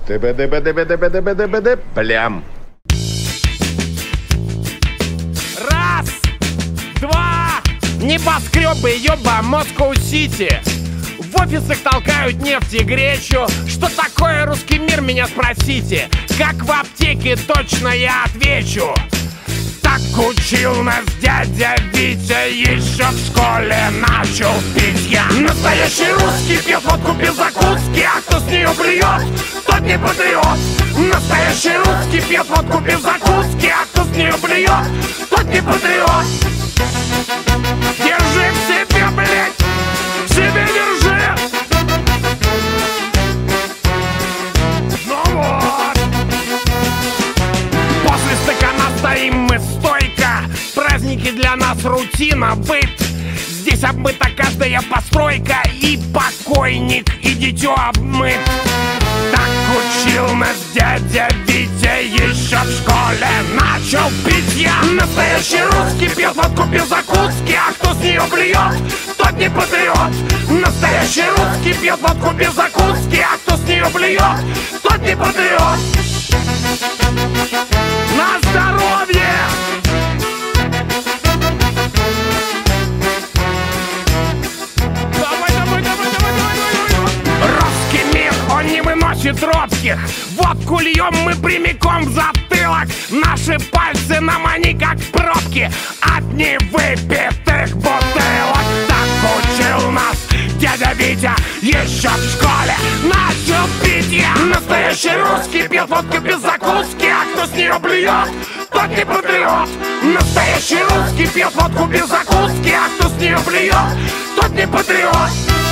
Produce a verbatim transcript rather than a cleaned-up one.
Ты-бы-ды-бы-ды-бы-ды-бы-ды-бы-ды, плям. Раз, два, небоскребы, ёба, Москва-Сити. В офисах толкают нефть и гречу. Что такое русский мир, меня спросите. Как в аптеке, точно я отвечу. Так учил нас дядя Витя, еще в школе начал пить я. Настоящий русский пьет водку без закуски, а кто с нее блюет, тот не патриот. Настоящий русский пьет водку без закуски, а кто с нее блюет, тот не патриот. Держи в себе, блядь, в себе держи. Ну вот. После стакана стоим мы стойко. Праздники для нас рутина, быт. Здесь обмыта каждая постройка. И покойник, и дитё обмыт. Так учил нас дядя Витя, еще в школе начал пить я. Настоящий русский пьет водку без закуски, а кто с нее блюет, тот не патриот. Настоящий русский пьет водку без закуски, а кто с нее блюет, тот не патриот. На здоровье! Давай, давай, давай, давай, давай, давай. Русский мир, он не выносит робких. Водку льем мы прямиком в затылок. Наши пальцы нам они как пробки от невыпитых бутылок. Так учил нас дядя Витя, еще в школе начал пить я. Настоящий русский пьет водку без закуски, а кто с нее блюет, тот не патриот. Настоящий русский пьет водку без закуски, а кто с нее блюет, тот не патриот.